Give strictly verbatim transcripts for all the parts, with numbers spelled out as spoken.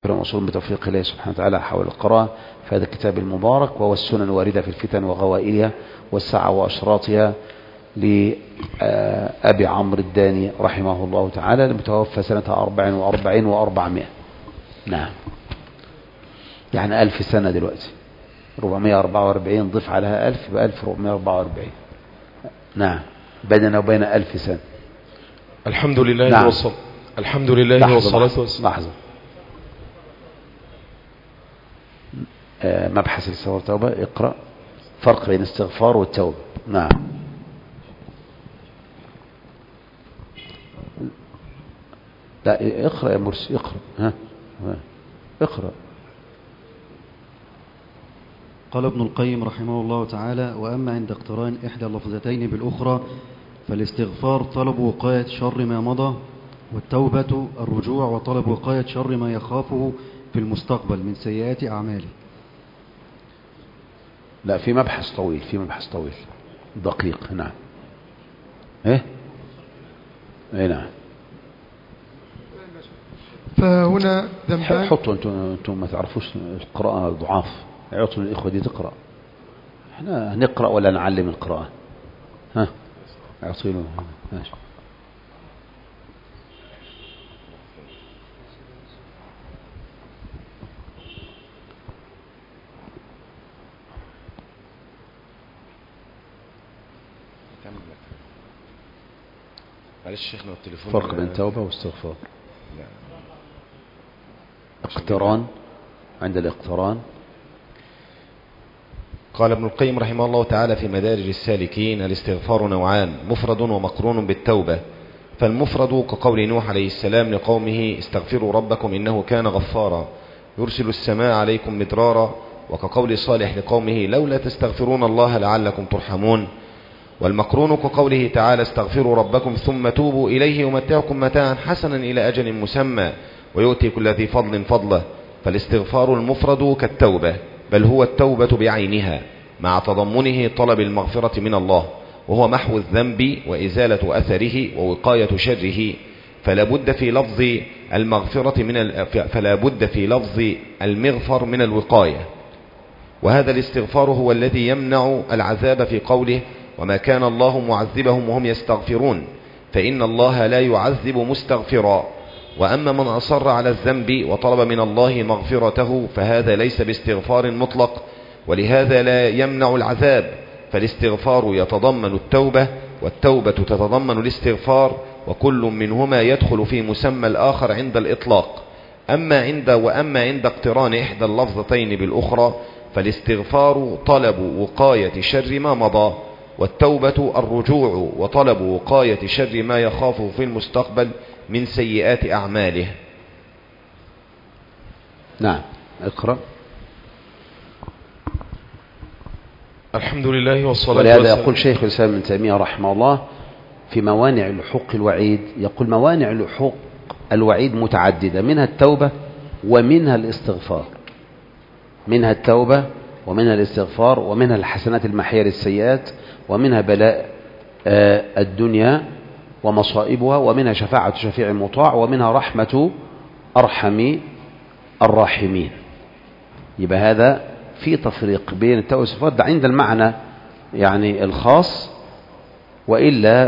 موصول بتوفيق الله سبحانه وتعالى حول القراءة في هذا الكتاب المبارك، وهو السنن الواردة في الفتن وغوائلها والساعة وأشراطها لأبي عمرو الداني رحمه الله تعالى، المتوفى سنة أربع وأربعين وأربعمائة. نعم، يعني ألف سنة دلوقتي، أربعمائة وأربعة وأربعين ضف عليها ألف يبقى ألف وأربعمائة وأربعة وأربعين. نعم، بيننا وبين ألف سنة. الحمد لله. نعم. والصلاة الحمد لله والصلاة والسلام. لحظة، آه مبحث الاستغفار والتوبة. اقرأ فرق بين الاستغفار والتوبة. نعم. لا، اقرأ يا مرسي، اقرأ. ها اقرأ. قال ابن القيم رحمه الله تعالى: وأما عند اقتران إحدى اللفظتين بالأخرى فالاستغفار طلب وقاية شر ما مضى، والتوبة الرجوع وطلب وقاية شر ما يخافه في المستقبل من سيئات أعماله. لا، في مبحث طويل، في مبحث طويل دقيق. نعم. ايه ايه نعم. فهنا ذنبان. حطوا انتم انتم ما تعرفوش القراءة ضعاف، اعطوا الاخوة دي تقرأ. احنا هنقرأ ولا نعلم القراءة؟ ها اعطوا له. ماشي. معلش شيخنا التليفون. فرق بين توبة واستغفار. اقتران، عند الاقتران. قال ابن القيم رحمه الله تعالى في مدارج السالكين: الاستغفار نوعان، مفرد ومقرون بالتوبة. فالمفرد كقول نوح عليه السلام لقومه: استغفروا ربكم إنه كان غفارا يرسل السماء عليكم مدرارا، وكقول صالح لقومه: لولا تستغفرون الله لعلكم ترحمون. والمقرون كقوله تعالى: استغفروا ربكم ثم توبوا إليه يمتعكم متاعا حسنا إلى أجل مسمى ويؤتي كل ذي فضل فضله. فالاستغفار المفرد كالتوبة، بل هو التوبة بعينها مع تضمنه طلب المغفرة من الله، وهو محو الذنب وإزالة أثره ووقاية شره. فلا بد في لفظ المغفرة من ال... فلا بد في لفظ المغفر من الوقاية. وهذا الاستغفار هو الذي يمنع العذاب في قوله: وما كان الله معذبهم وهم يستغفرون، فإن الله لا يعذب مستغفرا. وأما من أصر على الذنب وطلب من الله مغفرته فهذا ليس باستغفار مطلق، ولهذا لا يمنع العذاب. فالاستغفار يتضمن التوبة، والتوبة تتضمن الاستغفار، وكل منهما يدخل في مسمى الآخر عند الإطلاق. أما عند وأما عند اقتران إحدى اللفظتين بالأخرى فالاستغفار طلب وقاية شر ما مضى، والتوبة الرجوع وطلب وقاية شر ما يخافه في المستقبل من سيئات أعماله. نعم، اقرأ. الحمد لله والصلاة والسلام. ولهذا يقول شيخ الإسلام ابن تيمية رحمه الله في موانع لحوق الوعيد، يقول: موانع لحوق الوعيد متعددة، منها التوبة ومنها الاستغفار. منها التوبة ومنها الاستغفار ومنها الحسنات المحية للسيئات، ومنها بلاء الدنيا ومصائبها، ومنها شفاعة شفيع مطاع، ومنها رحمة أرحم الراحمين. يبقى هذا في تفريق بين التوبة والستغفار ده عند المعنى يعني الخاص، وإلا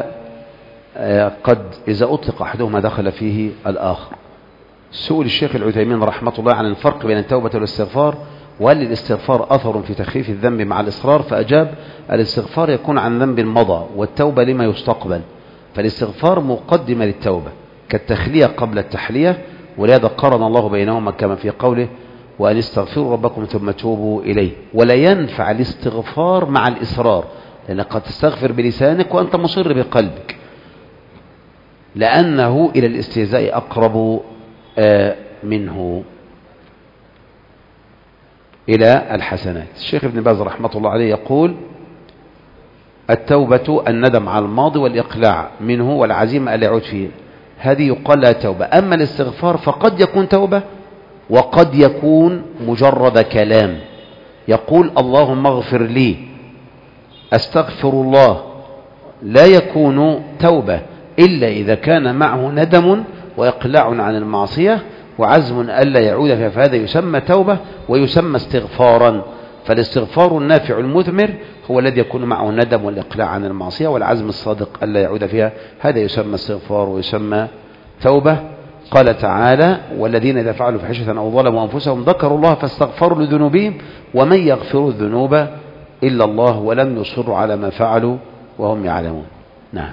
فقد إذا أطلق أحدهما دخل فيه الآخر. سئل الشيخ العثيمين رحمة الله عن الفرق بين التوبة والاستغفار، وهل للاستغفار أثر في تخفيف الذنب مع الإصرار؟ فأجاب: الاستغفار يكون عن ذنب مضى، والتوبة لما يستقبل. فالاستغفار مقدمة للتوبة كالتخلية قبل التحلية، ولهذا قرن الله بينهما كما في قوله: وأن استغفروا ربكم ثم توبوا إليه. ولا ينفع الاستغفار مع الإصرار، لأنك قد تستغفر بلسانك وأنت مصر بقلبك، لأنه إلى الاستهزاء أقرب منه إلى الحسنات. الشيخ ابن باز رحمة الله عليه يقول: التوبة الندم على الماضي والإقلاع منه والعزيمة ألا يعود فيه، هذه يقال لها توبة. أما الاستغفار فقد يكون توبة وقد يكون مجرد كلام، يقول: اللهم اغفر لي، أستغفر الله، لا يكون توبة إلا إذا كان معه ندم وإقلاع عن المعصية وعزم ألا يعود فيها، فهذا يسمى توبة ويسمى استغفارا. فالاستغفار النافع المثمر هو الذي يكون معه الندم والإقلاع عن المعصية، والعزم الصادق ألا يعود فيها، هذا يسمى استغفار ويسمى توبة. قال تعالى: والذين إذا فعلوا فحشة أو ظلموا أنفسهم ذكروا الله فاستغفروا لذنوبهم ومن يغفر الذنوب إلا الله ولم يصروا على ما فعلوا وهم يعلمون. نعم.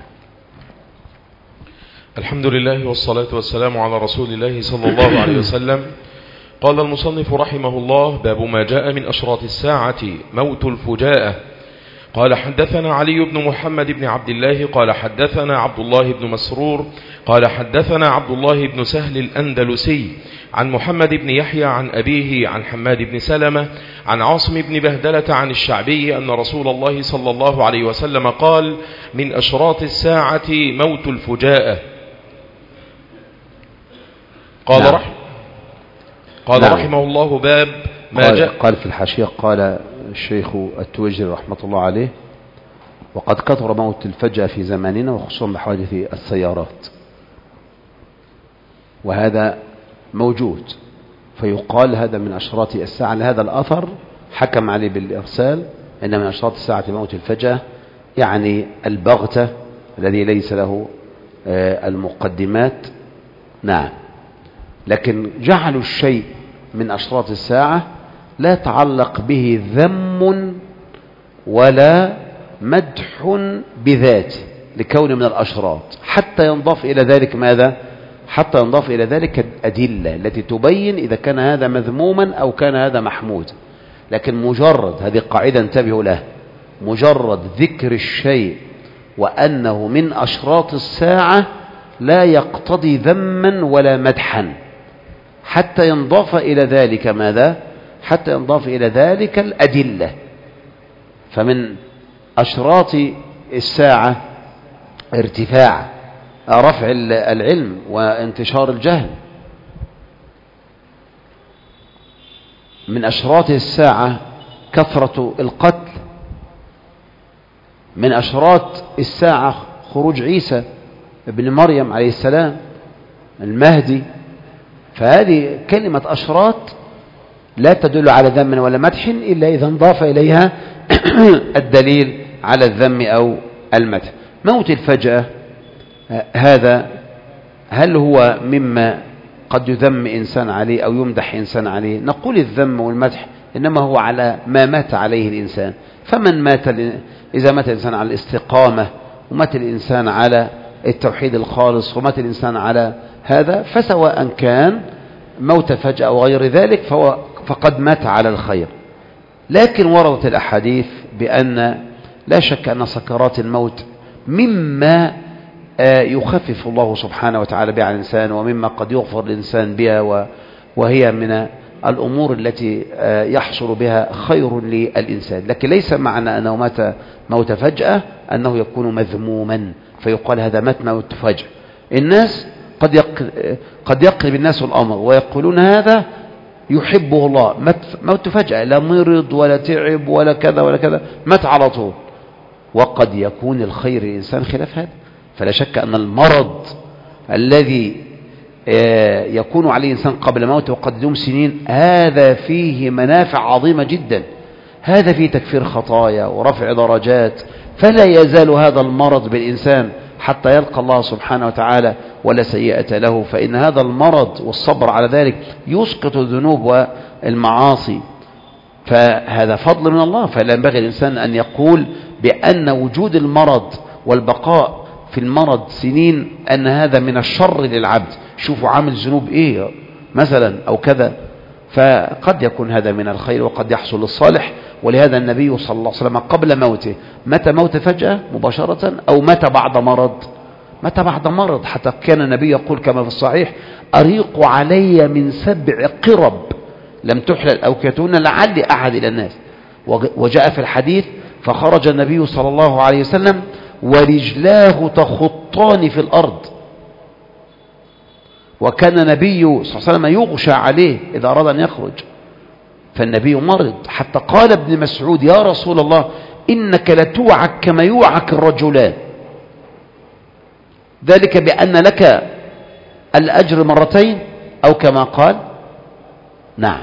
الحمد لله والصلاة والسلام على رسول الله صلى الله عليه وسلم. قال المصنف رحمه الله: باب ما جاء من أشراط الساعة موت الفجاءة. قال: حدثنا علي بن محمد بن عبد الله قال حدثنا عبد الله بن مسرور قال حدثنا عبد الله بن سهل الأندلسي عن محمد بن يحيى عن أبيه عن حماد بن سلمة عن عاصم بن بهدلة عن الشعبي أن رسول الله صلى الله عليه وسلم قال: من أشراط الساعة موت الفجاءة. قال نعم. رحمه قال نعم. رحمه الله: باب ما قال, جاء قال في الحاشية، قال الشيخ التويجري رحمة الله عليه: وقد كثر موت الفجأة في زماننا وخصوصا بحوادث السيارات، وهذا موجود، فيقال هذا من أشراط الساعة. لهذا الأثر حكم عليه بالإرسال إن من أشراط الساعة موت الفجأة، يعني البغتة الذي ليس له المقدمات. نعم. لكن جعلوا الشيء من أشراط الساعة لا يتعلق به ذم ولا مدح بذاته لكون من الأشراط، حتى ينضاف إلى ذلك ماذا؟ حتى ينضاف إلى ذلك الأدلة التي تبين إذا كان هذا مذموما أو كان هذا محمود. لكن مجرد، هذه قاعدة انتبهوا لها، مجرد ذكر الشيء وأنه من أشراط الساعة لا يقتضي ذما ولا مدحا، حتى ينضاف إلى ذلك ماذا؟ حتى ينضاف إلى ذلك الأدلة. فمن أشراط الساعة ارتفاع رفع العلم وانتشار الجهل. من أشراط الساعة كثرة القتل. من أشراط الساعة خروج عيسى ابن مريم عليه السلام المهدي. فهذه كلمة أشراط لا تدل على ذم ولا مدح إلا إذا انضاف إليها الدليل على الذم أو المدح. موت الفجأة هذا هل هو مما قد يذم إنسان عليه أو يمدح إنسان عليه؟ نقول الذم والمدح إنما هو على ما مات عليه الإنسان. فمن مات إذا مات الإنسان على الاستقامة، ومات الإنسان على التوحيد الخالص، ومات الإنسان على هذا، فسواء كان موت فجأة أو غير ذلك فهو فقد مات على الخير. لكن وردت الأحاديث بأن لا شك أن سكرات الموت مما يخفف الله سبحانه وتعالى بها عن الإنسان، ومما قد يغفر الإنسان بها، وهي من الأمور التي يحصل بها خير للإنسان. لكن ليس معنى أنه مات موت فجأة أنه يكون مذموما فيقال هذا مات موت فجأة. الناس قد يق... قد يقلب الناس الأمر ويقولون هذا يحبه الله، مات موت فجأة، لا مرض ولا تعب ولا كذا ولا كذا، مات على طول. وقد يكون الخير الإنسان خلاف هذا. فلا شك أن المرض الذي يكون عليه إنسان قبل موته وقد يدوم سنين هذا فيه منافع عظيمة جدا، هذا فيه تكفير خطايا ورفع درجات، فلا يزال هذا المرض بالإنسان حتى يلقى الله سبحانه وتعالى ولا سيئة له. فإن هذا المرض والصبر على ذلك يسقط الذنوب والمعاصي، فهذا فضل من الله. فلا ينبغي الإنسان أن يقول بأن وجود المرض والبقاء في المرض سنين أن هذا من الشر للعبد. شوفوا عامل ذنوب إيه مثلا أو كذا، فقد يكون هذا من الخير وقد يحصل الصالح. ولهذا النبي صلى الله عليه وسلم قبل موته متى موت فجأة مباشرة أو متى بعد مرض؟ متى بعد مرض. حتى كان النبي يقول كما في الصحيح: أريق علي من سبع قرب لم تحلل أوكيتهن لعلي أحد إلى الناس. وجاء في الحديث: فخرج النبي صلى الله عليه وسلم ورجلاه تخطان في الأرض. وكان النبي صلى الله عليه وسلم يغشى عليه إذا أراد أن يخرج، فالنبي مرض. حتى قال ابن مسعود: يا رسول الله إنك لتوعك كما يوعك الرجلان، ذلك بأن لك الأجر مرتين أو كما قال. نعم.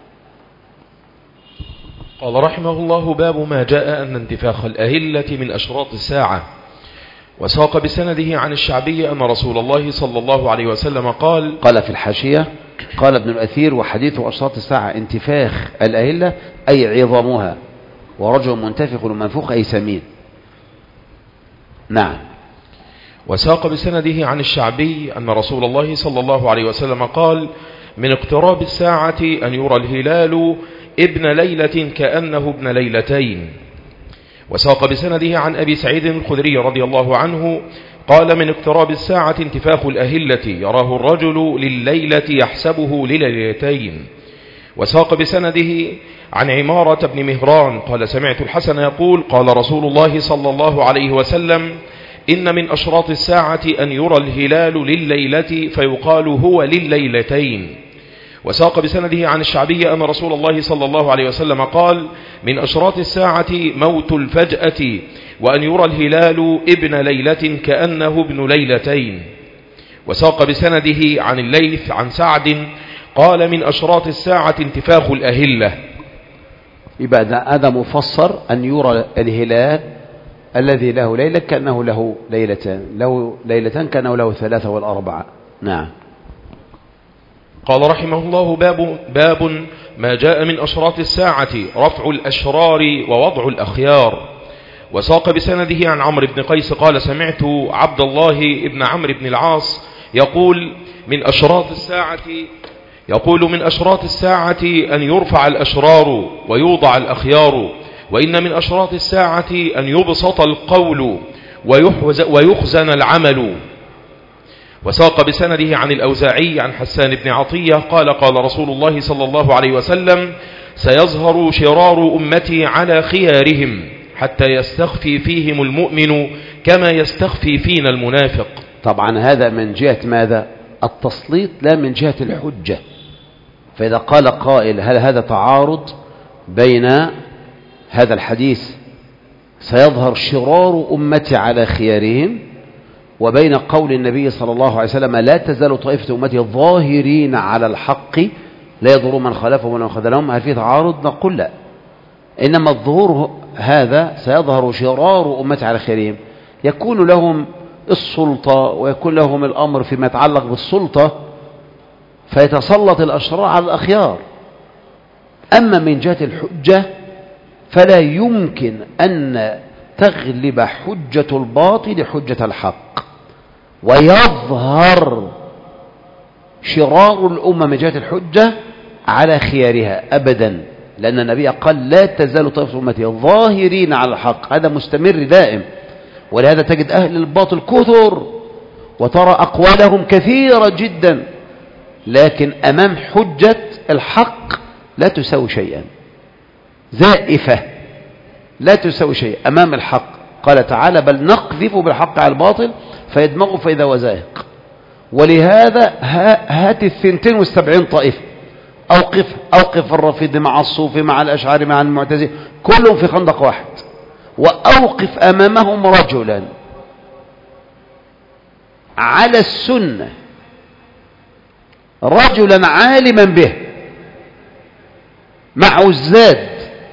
قال رحمه الله: باب ما جاء أن انتفاخ الأهلة من أشراط الساعة. وساق بسنده عن الشعبي أن رسول الله صلى الله عليه وسلم قال قال في الحاشية: قال ابن الأثير: وحديث أشراط الساعة انتفاخ الأهلة أي عظامها، ورجل منتفخ ومنفوخ أي سمين. نعم. وساق بسنده عن الشعبي أن رسول الله صلى الله عليه وسلم قال: من اقتراب الساعة أن يرى الهلال ابن ليلة كأنه ابن ليلتين. وساق بسنده عن أبي سعيد الخدري رضي الله عنه قال: من اقتراب الساعة انتفاخ الأهلة يراه الرجل لليلة يحسبه لليلتين. وساق بسنده عن عمارة بن مهران قال: سمعت الحسن يقول: قال رسول الله صلى الله عليه وسلم: إن من أشراط الساعة أن يرى الهلال لليلة فيقال هو لليلتين. وساق بسنده عن الشعبي أن رسول الله صلى الله عليه وسلم قال: من أشراط الساعة موت الفجأة، وأن يرى الهلال ابن ليلة كأنه ابن ليلتين. وساق بسنده عن الليث عن سعد قال: من أشراط الساعة انتفاخ الأهلة. يبقى هذا مفسر أن يرى الهلال الذي له ليلة كأنه له ليلتان، له ليلتان كأنه له ثلاثة والأربعة. نعم. قال رحمه الله: باب, باب ما جاء من أشراط الساعة رفع الأشرار ووضع الأخيار. وساق بسنده عن عمرو بن قيس قال: سمعت عبد الله بن عمرو بن العاص يقول: من أشراط الساعة يقول من أشراط الساعة أن يرفع الأشرار ويوضع الأخيار، وإن من أشراط الساعة أن يبسط القول ويخزن العمل. وساق بسنده عن الأوزاعي عن حسان بن عطية قال: قال رسول الله صلى الله عليه وسلم: سيظهر شرار أمتي على خيارهم حتى يستخفي فيهم المؤمن كما يستخفي فينا المنافق. طبعا هذا من جهة ماذا؟ التسليط، لا من جهة الحجة. فإذا قال قائل: هل هذا تعارض بين هذا الحديث سيظهر شرار أمتي على خيارهم وبين قول النبي صلى الله عليه وسلم: لا تزال طائفة أمتي ظاهرين على الحق لا يضرون من خالفهم ولا من خذلهم؟ هل في تعارض؟ نقول لا. إنما الظهور هذا سيظهر شرار أمتي على خيارهم، يكون لهم السلطة ويكون لهم الأمر فيما يتعلق بالسلطة، فيتسلط الأشرار على الأخيار. أما من جهة الحجة فلا يمكن أن تغلب حجة الباطل حجة الحق، ويظهر شرار الأمة من جهة الحجة على خيارها أبدا، لأن النبي قال: لا تزال طائفة أمتي ظاهرين على الحق. هذا مستمر دائم، ولهذا تجد أهل الباطل كثر وترى أقوالهم كثيرة جدا، لكن أمام حجة الحق لا تساوي شيئا، زائفة لا تساوي شيء أمام الحق. قال تعالى: بل نقذف بالحق على الباطل فيدمغه فإذا هو زاهق. ولهذا هات الثنتين والسبعين طائفة، أوقف أوقف الرافض مع الصوفي مع الأشعري مع المعتزلة، كلهم في خندق واحد، وأوقف أمامهم رجلا على السنة، رجلا عالما به مع الزاد،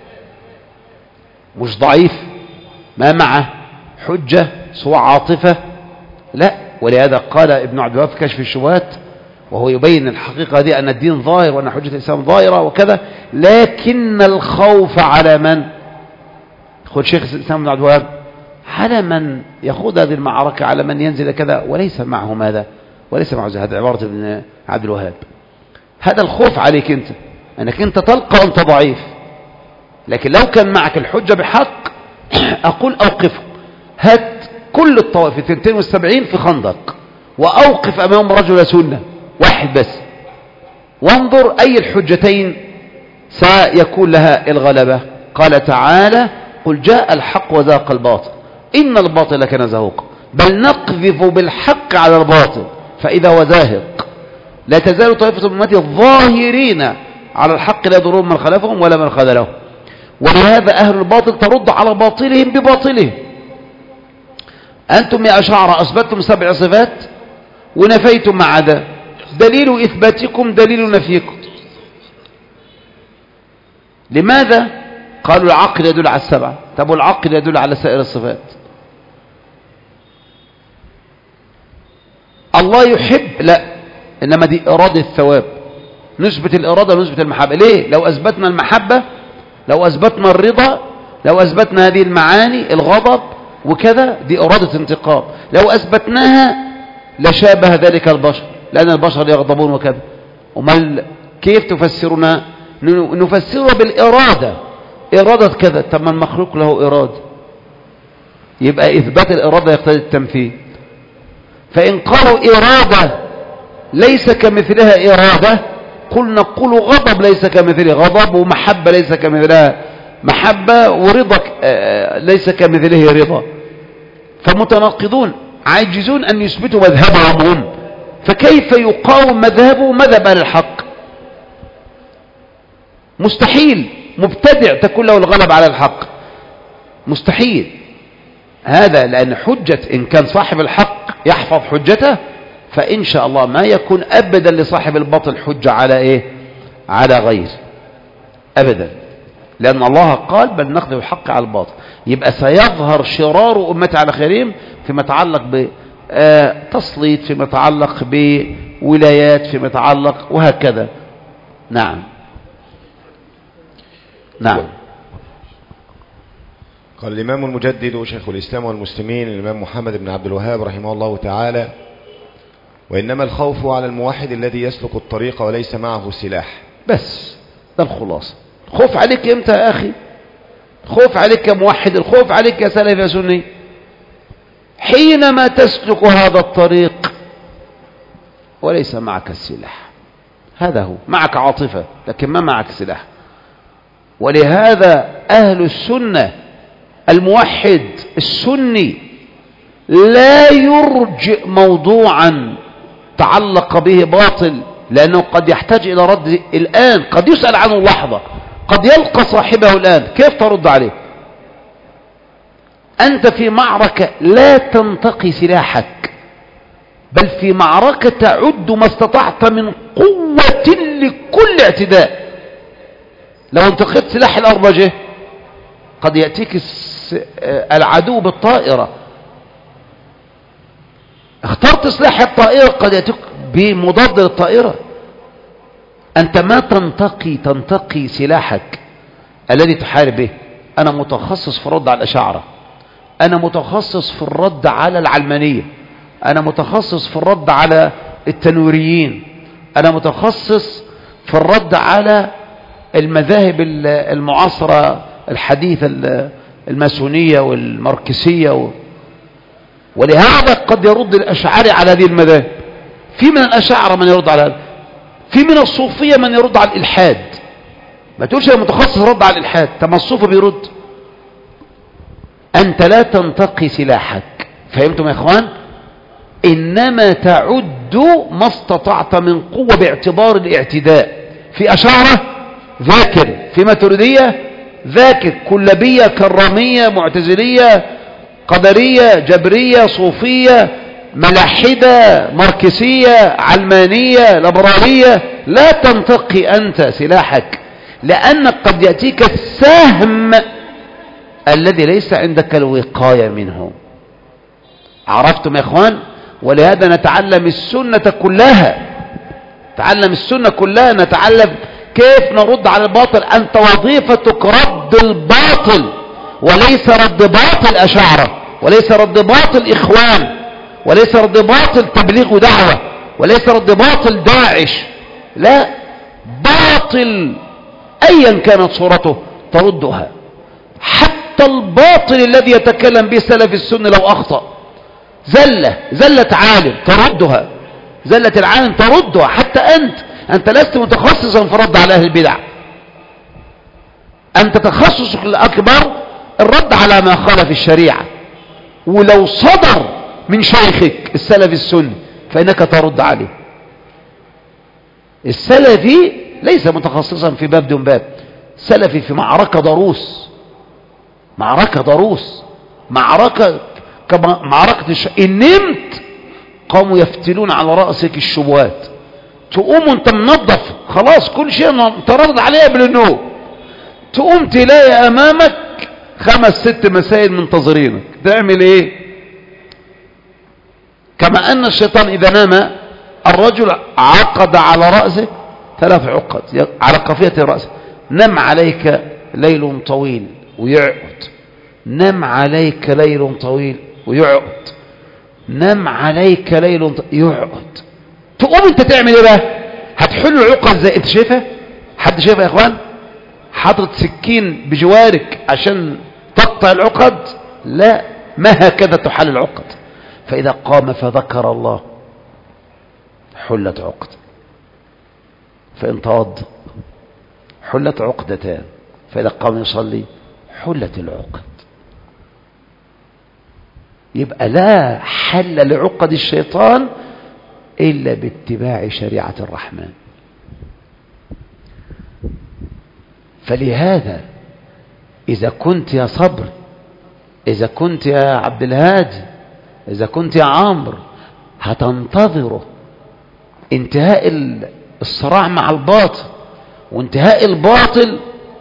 مش ضعيف، ما معه حجة سوى عاطفة، لا. ولهذا قال ابن عبد الوهاب في كشف الشبهات وهو يبين الحقيقة دي أن الدين ظاهر وأن حجة الإسلام ظاهرة وكذا، لكن الخوف على من؟ خذ شيخ الإسلام ابن عبد الوهاب: على من يخوض هذه المعركة، على من ينزل كذا وليس معه ماذا؟ وليس معه زي هذا عبارة ابن عبد الوهاب. هذا الخوف عليك أنت، أنك أنت تلقى أنت ضعيف. لكن لو كان معك الحجة بحق أقول أوقفه، هات كل الطوائف اثنتين والسبعين في خندق وأوقف أمام رجل سنة واحد بس، وانظر أي الحجتين سيكون لها الغلبة. قال تعالى: قل جاء الحق وزاق الباطل إن الباطل كان زهوقا بل نقذف بالحق على الباطل فإذا هو زاهق. لا تزال طائفة من أمتي ظاهرين على الحق لا يضرون من خلفهم ولا من خذلهم. ولهذا أهل الباطل ترد على باطلهم بباطلهم. أنتم يا أشاعرة أثبتتم سبع صفات ونفيتم ما عدا، دليل إثباتكم دليل نفيكم. لماذا؟ قالوا العقل يدل على السبعة. طب والعقل يدل على سائر الصفات. الله يحب، لا، إنما دي إرادة الثواب، نثبت الإرادة ونثبت المحبة. ليه؟ لو أثبتنا المحبة، لو أثبتنا الرضا، لو أثبتنا هذه المعاني، الغضب وكذا، دي إرادة انتقام. لو أثبتناها لشابه ذلك البشر، لأن البشر يغضبون وكذا. وما كيف تفسرنا؟ نفسره بالإرادة، إرادة كذا. طب ما المخلوق له إرادة، يبقى إثبات الإرادة يقتضي التمثيل. فإن قالوا إرادة ليس كمثلها إرادة، قل نقول غضب ليس كمثله غضب، ومحبة ليس كمثلها محبة، ورضا ليس كمثله رضا. فمتناقضون عاجزون أن يثبتوا مذهبهم، فكيف يقاوم مذهبه مذهب أهل الحق؟ مستحيل. مبتدع تكون له الغلب على الحق، مستحيل هذا. لأن حجة إن كان صاحب الحق يحفظ حجته، فإن شاء الله ما يكون أبدا لصاحب الباطل حجة على إيه؟ على غير أبدا، لأن الله قال بل نقذف الحق على الباطل. يبقى سيظهر شرار أمتي على خيرهم فيما يتعلق بتسليط، فيما يتعلق بولايات، فيما يتعلق وهكذا. نعم نعم. قال الإمام المجدد شيخ الإسلام والمسلمين الإمام محمد بن عبد الوهاب رحمه الله تعالى: وإنما الخوف على الموحد الذي يسلك الطريق وليس معه سلاح. بس ده الخلاصة. خوف عليك امتى يا أخي؟ خوف عليك يا موحد، الخوف عليك يا سلف يا سني حينما تسلك هذا الطريق وليس معك السلاح. هذا هو، معك عاطفة لكن ما معك سلاح. ولهذا أهل السنة الموحد السني لا يرجئ موضوعا تعلق به باطل، لأنه قد يحتاج إلى رد الآن، قد يسأل عنه لحظة، قد يلقى صاحبه الآن، كيف ترد عليه؟ أنت في معركة لا تنتقي سلاحك، بل في معركة تعد ما استطعت من قوة لكل اعتداء. لو انتقيت سلاح الأربجة قد يأتيك العدو بالطائرة، اخترت سلاح الطائرة قد يأتيك بمضاد للطائرة. أنت ما تنتقي تنتقي سلاحك الذي تحارب به. أنا متخصص في الرد على الأشاعرة، أنا متخصص في الرد على العلمانية، أنا متخصص في الرد على التنويريين، أنا متخصص في الرد على المذاهب المعاصرة الحديثة الماسونية والماركسية و... ولهذا قد يرد الأشاعرة على هذه المذاهب. في من الأشاعرة من يرد على هذا، في من الصوفية من يرد على الإلحاد. ما تقولش يا متخصص رد على الإلحاد، طب الصوفي بيرد. أنت لا تنتقي سلاحك، فهمتم يا إخوان؟ إنما تعد ما استطعت من قوة باعتبار الاعتداء. في أشاعرة ذاكر، في ماتريدية ذاكر، كلابية، كرامية، معتزلية، قدرية، جبرية، صوفية، ملاحدة، ماركسية، علمانية، ليبرالية. لا تنتقي أنت سلاحك، لأنك قد يأتيك السهم الذي ليس عندك الوقاية منه. عرفتم يا إخوان؟ ولهذا نتعلم السنة كلها، نتعلم السنة كلها، نتعلم كيف نرد على الباطل. أنت وظيفتك رد الباطل، وليس رد باطل أشاعرة، وليس رد باطل إخوان، وليس رد باطل تبليغ ودعوة، وليس رد باطل داعش. لا، باطل أيا كانت صورته تردها. حتى الباطل الذي يتكلم به سلف السنة لو أخطأ زلة زلة عالم تردها، زلة العالم تردها. حتى أنت أنت لست متخصصا في الرد على أهل البدع، أنت تخصصك الأكبر الرد على ما خالف الشريعة. ولو صدر من شيخك السلف السني فإنك ترد عليه. السلفي ليس متخصصا في باب دون باب، سلفي في معركة ضروس، معركة ضروس، معركة كما معركة الش... إن نمت قاموا يفتلون على رأسك الشبهات، تقوم وانت منظف خلاص كل شيء انت راضي عليه قبل النوم، تقوم تلاقي امامك خمس ست مسائل منتظرينك، تعمل ايه؟ كما ان الشيطان اذا نام الرجل عقد على رأسه ثلاث عقد على قافية رأسه، نم عليك ليل طويل ويعقد، نم عليك ليل طويل ويعقد، نم عليك ليل طويل يعقد. تقوم انت تعمل ايه بقى؟ هتحل العقد زي انت شايفها؟ حد شايفها يا اخوان؟ حاطط سكين بجوارك عشان تقطع العقد؟ لا، ما هكذا تحل العقد. فإذا قام فذكر الله حلت عقد، فإن توضأ حلت عقدتان، فإذا قام يصلي حلت العقد. يبقى لا حل لعقد الشيطان إلا باتباع شريعة الرحمن. فلهذا إذا كنت يا صبر، إذا كنت يا عبد الهادي، إذا كنت يا عمرو هتنتظره انتهاء الصراع مع الباطل وانتهاء الباطل،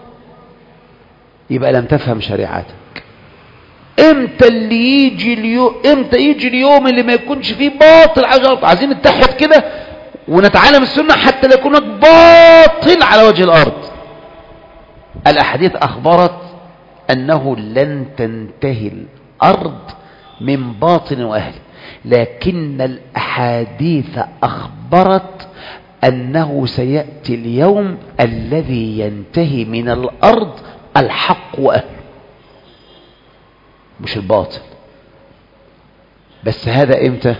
يبقى لم تفهم شريعتك. امتى اللي يجي اليوم، امتى يجي اليوم اللي ما يكونش فيه باطل عجل؟ عايزين نتحد كده ونتعلم السنة حتى لا يكون باطل على وجه الأرض. الأحاديث أخبرت أنه لن تنتهي الأرض من باطن وأهل، لكن الأحاديث أخبرت أنه سيأتي اليوم الذي ينتهي من الأرض الحق وأهله مش الباطل. بس هذا إمتى؟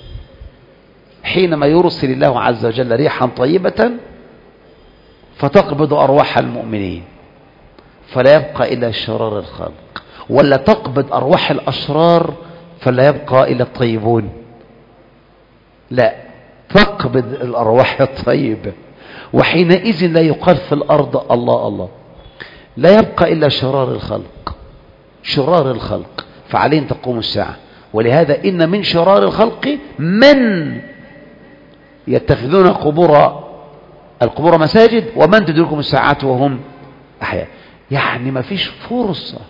حينما يرسل الله عز وجل ريحا طيبة فتقبض أرواح المؤمنين فلا يبقى إلا شرار الخلق، ولا تقبض أرواح الأشرار فلا يبقى إلا الطيبون. لا، تقبض الأرواح الطيبة، وحينئذ لا يقال في الأرض الله الله، لا يبقى إلا شرار الخلق، شرار الخلق، فعليهم تقوم الساعة. ولهذا إن من شرار الخلق من يتخذون قبور القبور مساجد ومن تدركهم الساعات وهم أحياء. يعني ما فيش فرصة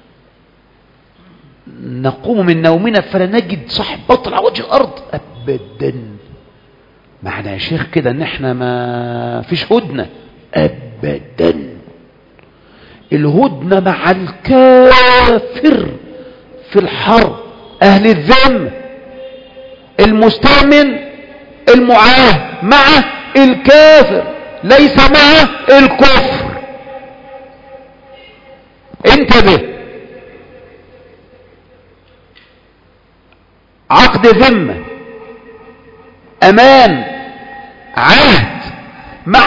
نقوم من نومنا فلا نجد صاحب بطل على وجه الأرض أبدا. معنى يا شيخ كده ان احنا ما فيش هدنة؟ أبدا. الهدنة مع الكافر في الحرب، أهل الذم، المستأمن المعاهد مع الكافر، ليس مع الكفر. انتبه، عقد ذمة، أمان، عهد مع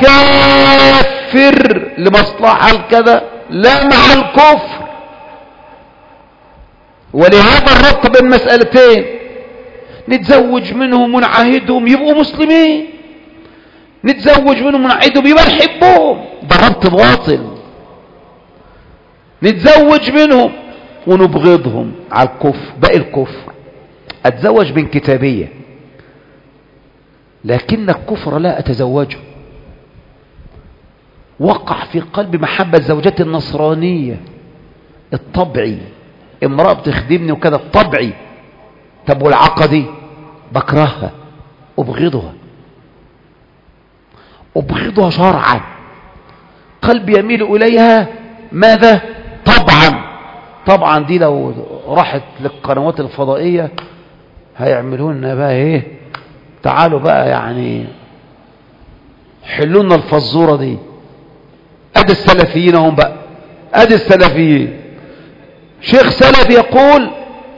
الكافر لمصلحة الكذا، لا مع الكفر. ولهذا الربط بين مسألتين، نتزوج منهم ونعاهدهم يبقوا مسلمين، نتزوج منهم ونعاهدهم يبقى نحبهم، ده ربط باطل. نتزوج منهم ونبغضهم على الكفر، باقي الكفر. اتزوج من كتابية لكن الكفر لا أتزوجه. وقع في قلب محبة زوجتي النصرانية الطبعي، امرأة بتخدمني وكذا الطبعي. طب والعقدي بكرهها، أبغضها، أبغضها شرعا، قلبي يميل إليها. ماذا؟ طبعا. طبعا دي لو راحت للقنوات الفضائية هيعملون بقى ايه؟ تعالوا بقى يعني حلونا الفزورة دي. ادي السلفيين هم بقى، ادي السلفيين. شيخ سلفي يقول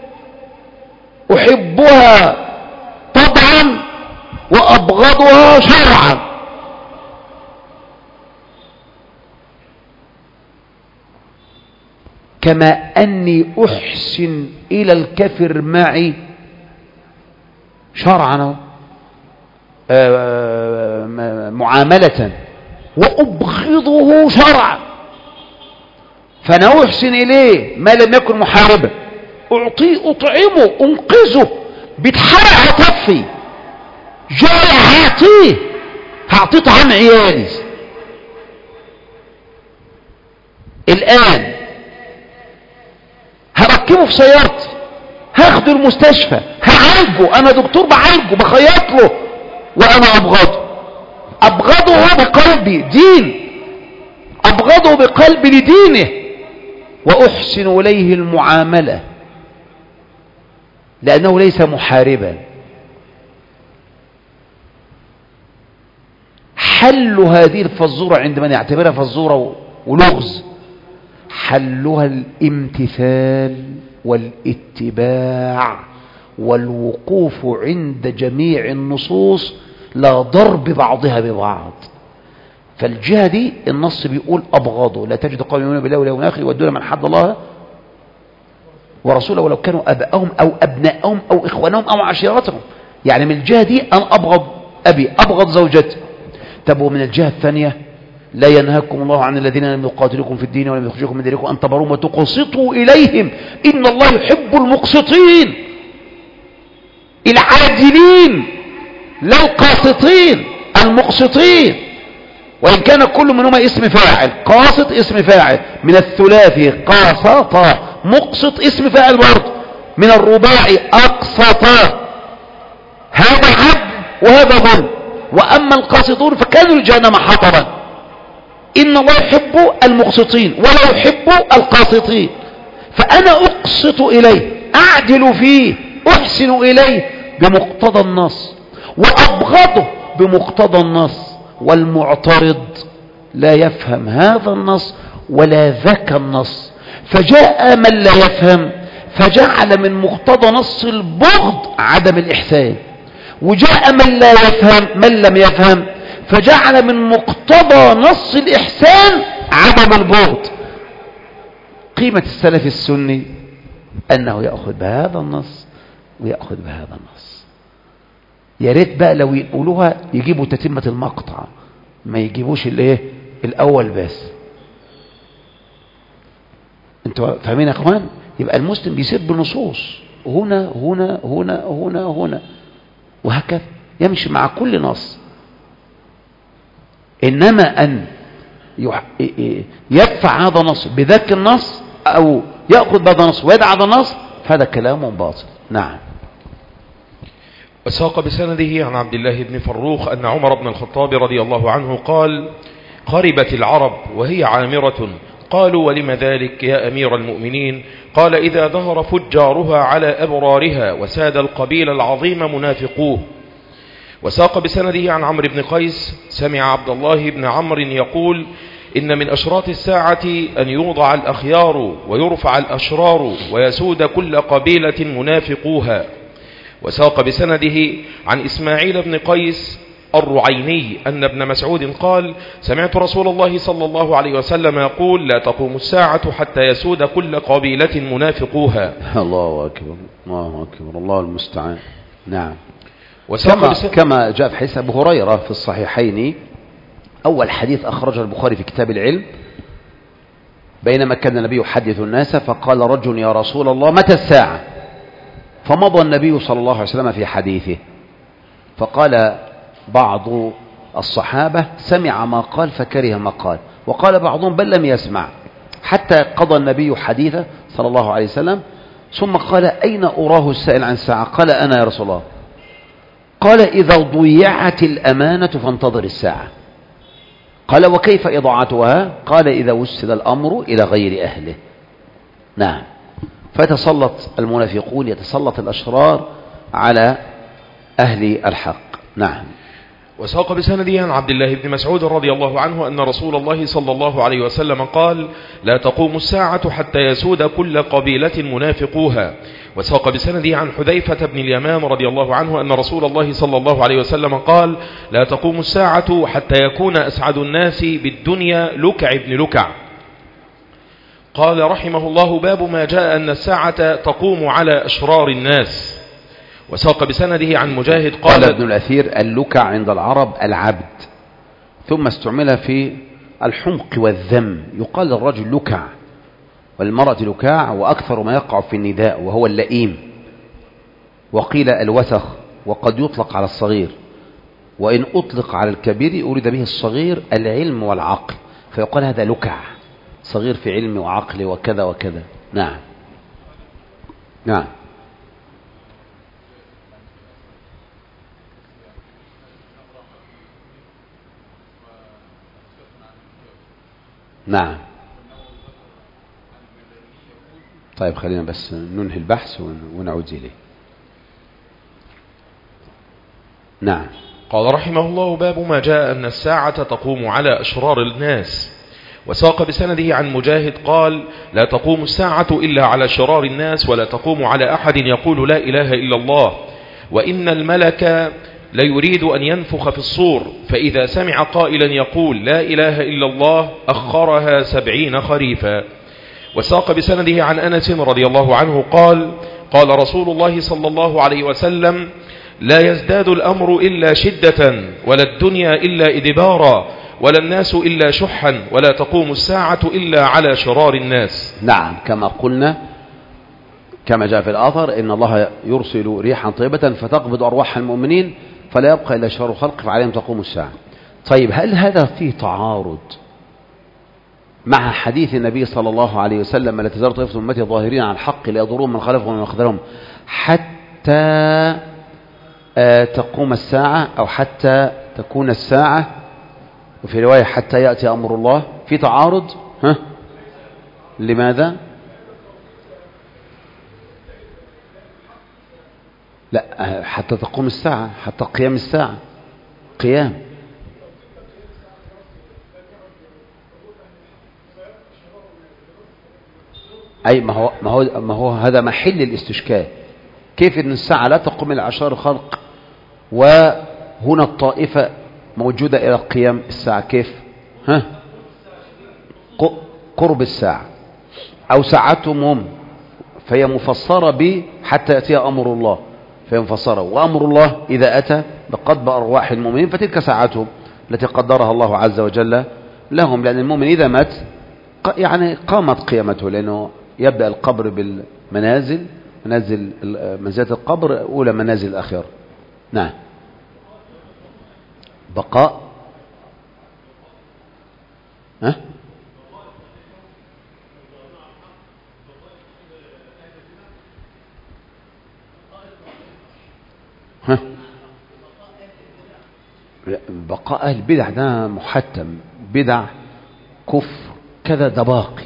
احبها طبعا وابغضها شرعا. كما اني احسن الى الكافر معي شرعا معاملة وأبغضه شرعا. فأنا أحسن إليه ما لم يكن محاربا، أعطيه، أطعمه، أنقذه، بيتحرق هطفي جاي هعطيه هعطيه طعام عيالي. الآن هركبه في سيارتي، هاخده المستشفى، هعالجه، انا دكتور بعالجه بخيط له، وانا ابغضه ابغضه بقلبي دين، ابغضه بقلبي لدينه، واحسن اليه المعاملة لانه ليس محاربا. حل هذه الفزورة عند من يعتبرها فزورة ولغز، حلها الامتثال والاتباع والوقوف عند جميع النصوص لا ضرب بعضها ببعض. فالجهة دي النص بيقول أبغضه، لا تجد قوم يؤمنون بالله واليوم الآخر يودون من حد الله ورسوله ولو كانوا أبائهم أو أبنائهم أو إخوانهم أو عشيرتهم. يعني من الجهة دي أنا أبغض أبي، أبغض زوجتي. طب ومن الجهة الثانية لا ينهاكم الله عن الذين لم يقاتلوكم في الدين ولم يخرجوكم من دينكم أن تبروهم وتقسطوا إليهم إن الله يحب المقسطين، العادلين لا القاسطين، المقسطين. وإن كان كل منهما اسم فاعل، قاسط اسم فاعل من الثلاثي قاسط، مقسط اسم فاعل برضه من الرباعي أقسط. هذا عدل وهذا ظلم. وأما القاسطون فكانوا لجهنم حطبا. إن الله يحب المقسطين ولا يحب القاسطين. فأنا أقسط إليه، أعدل فيه، أحسن إليه بمقتضى النص، وأبغضه بمقتضى النص. والمعترض لا يفهم هذا النص ولا ذاك النص، فجاء من لا يفهم فجعل من مقتضى نص البغض عدم الإحسان، وجاء من لا يفهم من لم يفهم فجعل من مقتضى نص الإحسان عدم البغض. قيمة السلف السني أنه يأخذ بهذا النص ويأخذ بهذا النص. يا ريت بقى لو يقولوها يجيبوا تتمة المقطع، ما يجيبوش الايه الأول بس. انتوا فاهمين يا اخوان؟ يبقى المسلم بيسير بنصوص هنا هنا هنا هنا هنا وهكذا، يمشي مع كل نص. إنما أن يدفع هذا النص بذاك النص أو يأخذ بهذا النص ويدع هذا النص فهذا كلام باطل. نعم. وساق بسنده عن عبد الله بن فروخ أن عمر بن الخطاب رضي الله عنه قال: خربت العرب وهي عامرة. قالوا: ولم ذلك يا أمير المؤمنين؟ قال: إذا ظهر فجارها على أبرارها وساد القبيل العظيم منافقوه. وساق بسنده عن عمرو بن قيس سمع عبد الله بن عمرو يقول: إن من أشراط الساعة أن يوضع الأخيار ويرفع الأشرار ويسود كل قبيلة منافقوها. وساق بسنده عن إسماعيل بن قيس الرعيني أن ابن مسعود قال: سمعت رسول الله صلى الله عليه وسلم يقول: لا تقوم الساعة حتى يسود كل قبيلة منافقوها. الله أكبر الله أكبر الله المستعان. نعم. كما, كما جاء في حديث أبو هريرة في الصحيحين، أول حديث أخرجه البخاري في كتاب العلم، بينما كان النبي يحدث الناس فقال رجل: يا رسول الله متى الساعة؟ فمضى النبي صلى الله عليه وسلم في حديثه، فقال بعض الصحابة: سمع ما قال فكره ما قال، وقال بعضهم: بل لم يسمع، حتى قضى النبي حديثه صلى الله عليه وسلم، ثم قال: أين أراه السائل عن الساعة؟ قال: أنا يا رسول الله. قال: إذا ضيعت الأمانة فانتظر الساعة. قال: وكيف إضاعتها؟ قال: إذا وسد الأمر إلى غير أهله. نعم. فيتسلط المنافقون، يتسلط الأشرار على أهل الحق. نعم. وساق بسنده عن عبد الله بن مسعود رضي الله عنه أن رسول الله صلى الله عليه وسلم قال: لا تقوم الساعة حتى يسود كل قبيلة منافقوها. وساق بسنده عن حذيفة بن اليمان رضي الله عنه أن رسول الله صلى الله عليه وسلم قال: لا تقوم الساعة حتى يكون أسعد الناس بالدنيا لكع بن لكع. قال رحمه الله: باب ما جاء أن الساعة تقوم على أشرار الناس. وساق بسنده عن مجاهد قال: قال ابن الأثير: اللكع عند العرب العبد، ثم استعمل في الحمق والذم، يقال الرجل لكع والمرأة لكاع، وأكثر ما يقع في النداء وهو اللئيم، وقيل الوسخ، وقد يطلق على الصغير. وإن أطلق على الكبير أريد به الصغير العلم والعقل، فيقال هذا لكع، صغير في علم وعقل وكذا وكذا. نعم نعم نعم. طيب خلينا بس ننهي البحث ونعود إليه. نعم. قال رحمه الله: باب ما جاء أن الساعة تقوم على أشرار الناس. وساق بسنده عن مجاهد قال: لا تقوم الساعة إلا على شرار الناس، ولا تقوم على أحد يقول لا إله إلا الله، وإن الملك ليريد أن ينفخ في الصور، فإذا سمع قائلا يقول لا إله إلا الله أخرها سبعين خريفا. وساق بسنده عن أنس رضي الله عنه قال: قال رسول الله صلى الله عليه وسلم: لا يزداد الأمر إلا شدة، ولا الدنيا إلا إدبارا، ولا الناس إلا شحا، ولا تقوم الساعة إلا على شرار الناس. نعم، كما قلنا كما جاء في الآثر إن الله يرسل ريحا طيبة فتقبض أرواح المؤمنين فلا يبقى إلا شرار الخلق فعليهم تقوم الساعة. طيب هل هذا فيه تعارض مع حديث النبي صلى الله عليه وسلم: لا تزال طائفة من أمتي ظاهرين على الحق لا يضرون من خالفهم ومن يخذلهم حتى تقوم الساعة، أو حتى تكون الساعة، وفي رواية حتى يأتي أمر الله؟ في تعارض؟ ها؟ لماذا؟ لا، حتى تقوم الساعة، حتى قيام الساعة، قيام. أي ما هو ما هو ما هو هذا محل الاستشكال. كيف أن الساعة لا تقوم إلى أشرار الخلق وهنا الطائفة موجودة إلى قيام الساعة؟ كيف؟ ها؟ قرب الساعة أو ساعتهم هم، فهي مفسرة ب حتى يأتي أمر الله، فهي مفسرة. وأمر الله إذا أتى بقضب أرواح المؤمنين فتلك ساعتهم التي قدرها الله عز وجل لهم، لأن المؤمن إذا مات يعني قامت قيامته، لأنه يبدأ القبر بالمنازل، منازل منزلة القبر أولى منازل الآخرة. نعم. بقاء ها؟ ها؟ بقاء أهل البدع ده محتم، بدع كفر كذا ده باقي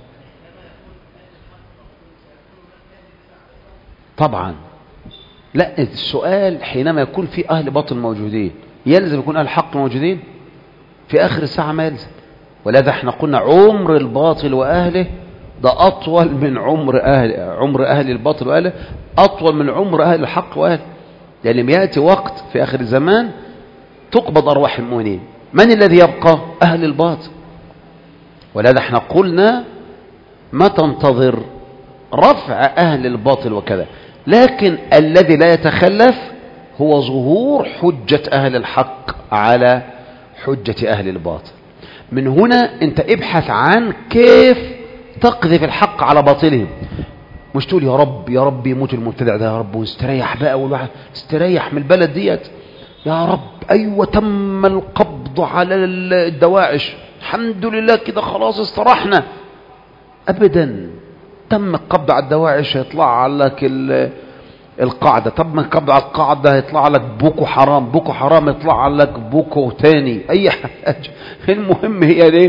طبعا. لا، السؤال حينما يكون في أهل باطل موجودين يلزم يكون أهل الحق موجودين في آخر الساعة؟ ما يلزم. ولذا احنا قلنا عمر الباطل وأهله ده أطول من عمر أهل عمر أهل الباطل وأهله أطول من عمر أهل الحق وأهله، لأن يعني يأتي وقت في آخر الزمان تقبض أرواح المؤمنين. من الذي يبقى؟ أهل الباطل. ولذا احنا قلنا ما تنتظر رفع أهل الباطل وكذا، لكن الذي لا يتخلف هو ظهور حجة أهل الحق على حجة أهل الباطل. من هنا انت ابحث عن كيف تقذف الحق على باطلهم، مش تقول يا رب يا رب يموت المبتدع ده يا رب واستريح بقى، والواحد استريح من البلد ديت يا رب، أيوة تم القبض على الدواعش الحمد لله كده خلاص استراحنا. أبدا، تم القبض على الدواعش هيطلع لك القاعدة، تم القبض على القاعدة هيطلع لك بوكو حرام، بوكو حرام يطلع لك بوكو تاني، أي حاجة. المهم هي دي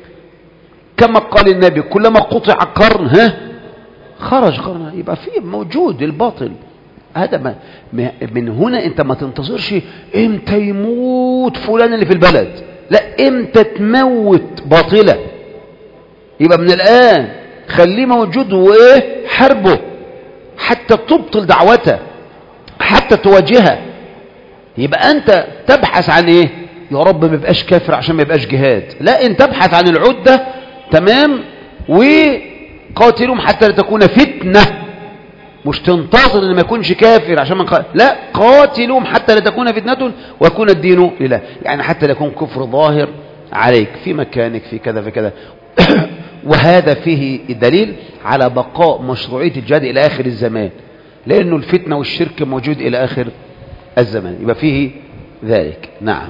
كما قال النبي: كلما قطع قرن ها خرج قرن. يبقى فيه موجود الباطل هذا. من هنا انت ما تنتظرش امتى يموت فلان اللي في البلد، لا، امتى تموت باطلة. يبقى من الآن خليه موجود وايه حربه حتى تبطل دعوته، حتى تواجهها. يبقى انت تبحث عن ايه؟ يا رب ما يبقاش كافر عشان ما يبقاش جهاد، لا، انت تبحث عن العدة. تمام. وقاتلهم حتى لا تكون فتنة، مش تنتظر ان ما يكونش كافر عشان من قال. لا، قاتلهم حتى لا تكون فتنة ويكون الدين لله، يعني حتى لا يكون كفر ظاهر عليك في مكانك في كذا في كذا. وهذا فيه دليل على بقاء مشروعية الجهاد إلى آخر الزمان، لأنه الفتنة والشرك موجود إلى آخر الزمان. يبقى فيه ذلك. نعم.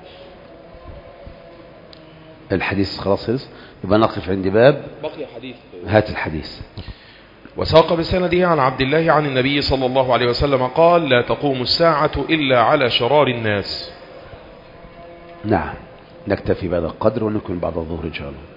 الحديث خلاص خلص، يبقى نقف عند باب بقي حديث. هات الحديث. وساق بسنده عن عبد الله عن النبي صلى الله عليه وسلم قال: لا تقوم الساعة إلا على شرار الناس. نعم. نكتفي بهذا القدر ونكمل بعد الظهر إن شاء الله.